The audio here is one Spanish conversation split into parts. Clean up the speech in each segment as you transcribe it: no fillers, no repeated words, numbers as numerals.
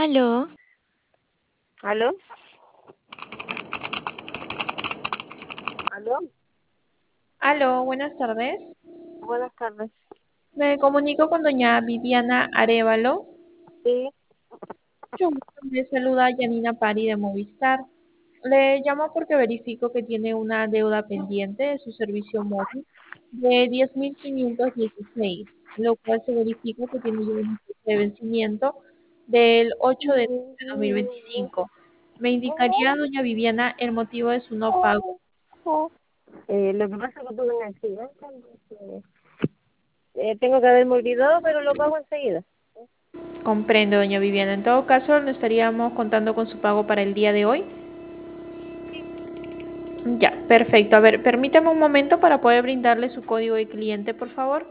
Aló, ¿Aló? ¿Aló? aló, buenas tardes. Buenas tardes. Me comunico con doña Viviana Arévalo. Sí, Mucho gusto, me saluda Yanina Pari de Movistar. Le llamo porque verifico que tiene una deuda pendiente de su servicio móvil de 10.516, lo cual se verifica que tiene ya una fecha de vencimiento del 8 de enero de 2025. ¿Me indicaría, doña Viviana, el motivo de su no pago? lo que pasa es que tuve un accidente, entonces, tengo que haberme olvidado, pero lo pago enseguida. Comprendo, doña Viviana. En todo caso, ¿no estaríamos contando con su pago para el día de hoy? Ya, perfecto. A ver, permítame un momento para poder brindarle su código de cliente, por favor.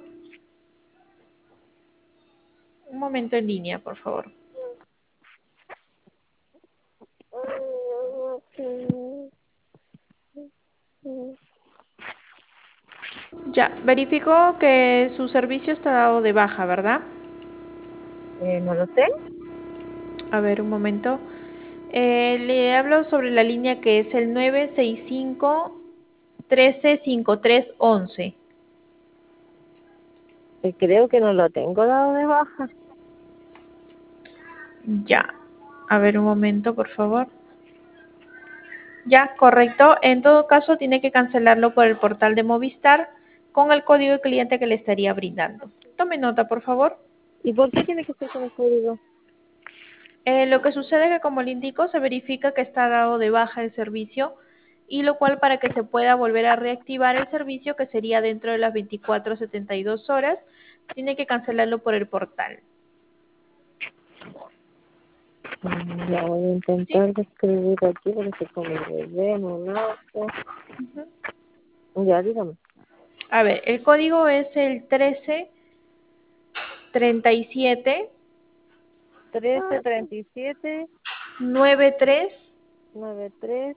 Un momento en línea, por favor. Ya, verifico que su servicio está dado de baja, ¿verdad? No lo sé. A ver, un momento. Le hablo sobre la línea que es el 965 135311. Creo que no lo tengo dado de baja. Ya. A ver, un momento, por favor. Ya, correcto. En todo caso, tiene que cancelarlo por el portal de Movistar con el código de cliente que le estaría brindando. Tome nota, por favor. ¿Y por qué tiene que ser con el código? Lo que sucede es que, como le indico, se verifica que está dado de baja el servicio y lo cual para que se pueda volver a reactivar el servicio, que sería dentro de las 24 a 72 horas, tiene que cancelarlo por el portal. Ya voy a ¿Sí? intentar escribir aquí porque como bebé, no auto. Ujú. Ya, dígame. A ver, el código es el 1337 1337 93 93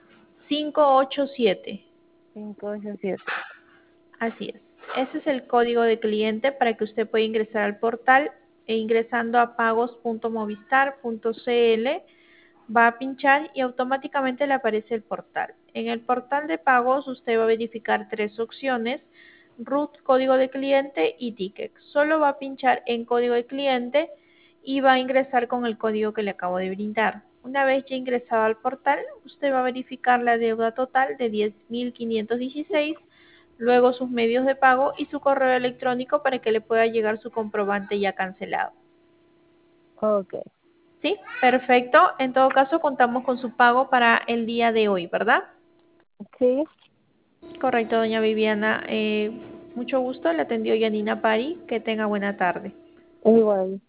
587. 587. Así es. Ese es el código de cliente para que usted pueda ingresar al portal e ingresando a pagos.movistar.cl va a pinchar y automáticamente le aparece el portal. En el portal de pagos usted va a verificar tres opciones: root, código de cliente y ticket. Solo va a pinchar en código de cliente y va a ingresar con el código que le acabo de brindar. Una vez ya ingresado al portal, usted va a verificar la deuda total de 10.516, luego sus medios de pago y su correo electrónico para que le pueda llegar su comprobante ya cancelado. Ok. Sí, perfecto. En todo caso, contamos con su pago para el día de hoy, ¿verdad? Sí, Correcto, doña Viviana. Mucho gusto. Le atendió Yanina Pari. Que tenga buena tarde. igual.